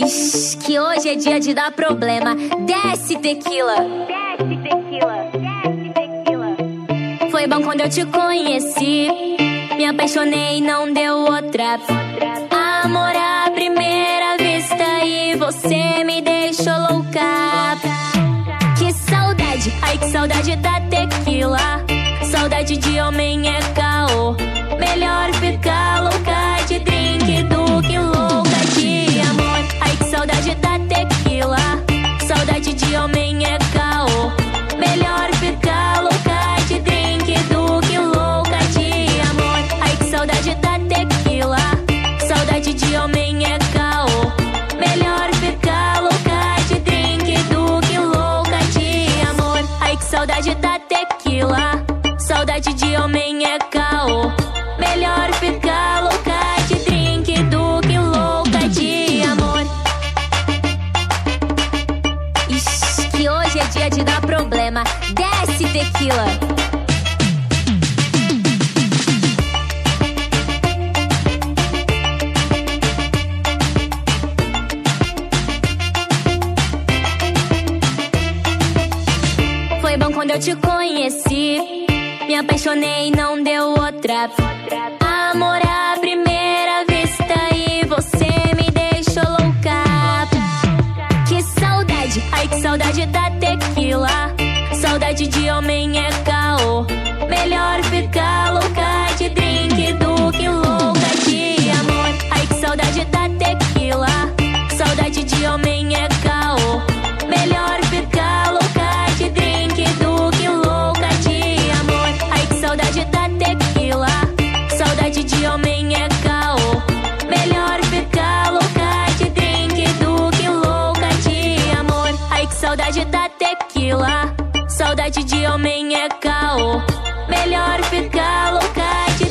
Ixi, que hoje é dia de dar problema. Desce, tequila. Desce, tequila. Desce, tequila. Foi bom quando eu te conheci. Me apaixonei e não deu outra. Amor à primeira vista e você me deixou louca. Que saudade, ai que saudade da tequila. Saudade de homem é caô. Melhor ficar louca de drink do que louca de amor. Ai que saudade da tequila. Saudade de homem é caô. Melhor ficar louca de drink do que louca de amor. Ai que saudade da tequila. Saudade de homem é caô. Melhor ficar louca de drink do que louca de amor. Ai que saudade da tequila. Saudade de homem é caô. Melhor ficar louca de drink do que louca de amor. Ixi, que hoje é dia de dar problema. Desce, tequila. Foi bom quando eu te conheci. Me apaixonei e não deu outra. Amor à primeira vista e você me deixou louca. Que saudade, ai que saudade da tequila. Saudade de homem é caô. Melhor ficar louca de drink do que louca de amor. Ai que saudade da tequila. Saudade de homem é caô. Melhor ficar louca de drink do que louca de amor. Ai que saudade da tequila. Saudade de homem é caô. Melhor ficar louca de drink do que louca de amor. Ai que saudade da tequila. Saudade de homem é caô. Melhor ficar louca de